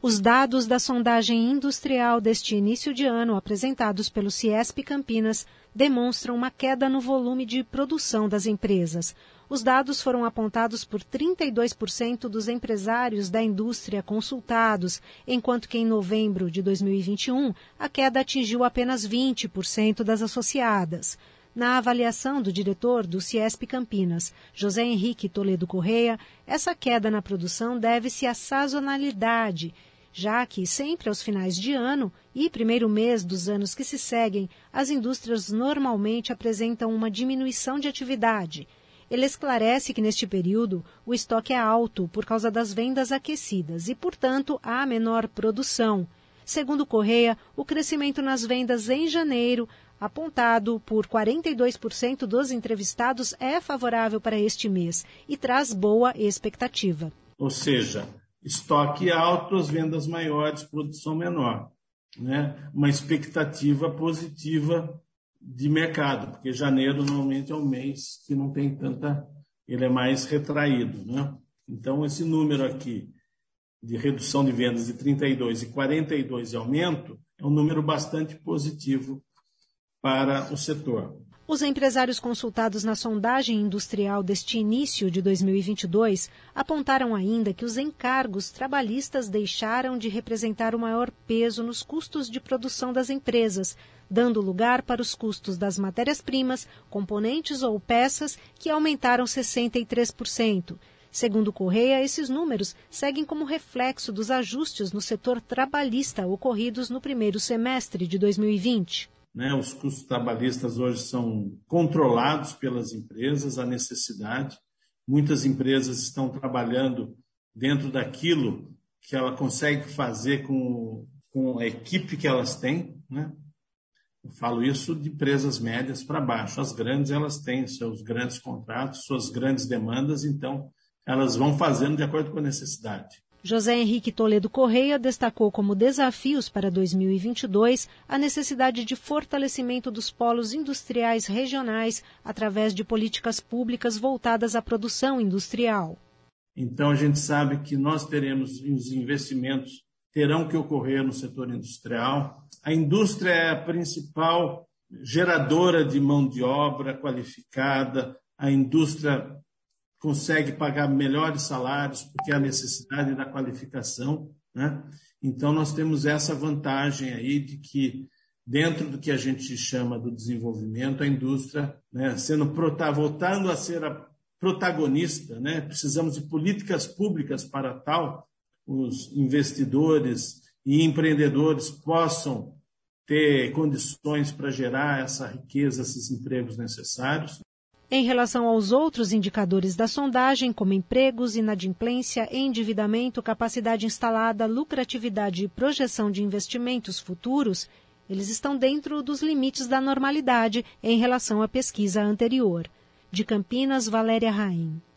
Os dados da sondagem industrial deste início de ano, apresentados pelo Ciesp Campinas, demonstram uma queda no volume de produção das empresas. Os dados foram apontados por 32% dos empresários da indústria consultados, enquanto que em novembro de 2021 a queda atingiu apenas 20% das associadas. Na avaliação do diretor do Ciesp Campinas, José Henrique Toledo Correia, essa queda na produção deve-se à sazonalidade, já que sempre aos finais de ano e primeiro mês dos anos que se seguem, as indústrias normalmente apresentam uma diminuição de atividade. Ele esclarece que neste período o estoque é alto por causa das vendas aquecidas e, portanto, há menor produção. Segundo Correia, o crescimento nas vendas em janeiro, apontado por 42% dos entrevistados, é favorável para este mês e traz boa expectativa. Ou seja, estoque alto, as vendas maiores, produção menor, né? Uma expectativa positiva de mercado, porque janeiro normalmente é um mês que não tem tanta, ele é mais retraído, né? Então esse número aqui de redução de vendas de 32 e 42 de aumento é um número bastante positivo para o setor. Os empresários consultados na sondagem industrial deste início de 2022 apontaram ainda que os encargos trabalhistas deixaram de representar o maior peso nos custos de produção das empresas, dando lugar para os custos das matérias-primas, componentes ou peças, que aumentaram 63%. Segundo Correia, esses números seguem como reflexo dos ajustes no setor trabalhista ocorridos no primeiro semestre de 2020. Os custos trabalhistas hoje são controlados pelas empresas, a necessidade. Muitas empresas estão trabalhando dentro daquilo que ela consegue fazer com a equipe que elas têm, né? Eu falo isso de empresas médias para baixo. As grandes, elas têm seus grandes contratos, suas grandes demandas, então elas vão fazendo de acordo com a necessidade. José Henrique Toledo Correia destacou como desafios para 2022 a necessidade de fortalecimento dos polos industriais regionais através de políticas públicas voltadas à produção industrial. Então a gente sabe que nós teremos os investimentos, terão que ocorrer no setor industrial. A indústria é a principal geradora de mão de obra qualificada, a indústria consegue pagar melhores salários porque há necessidade da qualificação, né? Então nós temos essa vantagem aí de que dentro do que a gente chama do desenvolvimento, a indústria, né, voltando a ser a protagonista, né? Precisamos de políticas públicas para tal, os investidores e empreendedores possam ter condições para gerar essa riqueza, esses empregos necessários. Em relação aos outros indicadores da sondagem, como empregos, inadimplência, endividamento, capacidade instalada, lucratividade e projeção de investimentos futuros, eles estão dentro dos limites da normalidade em relação à pesquisa anterior. De Campinas, Valéria Raim.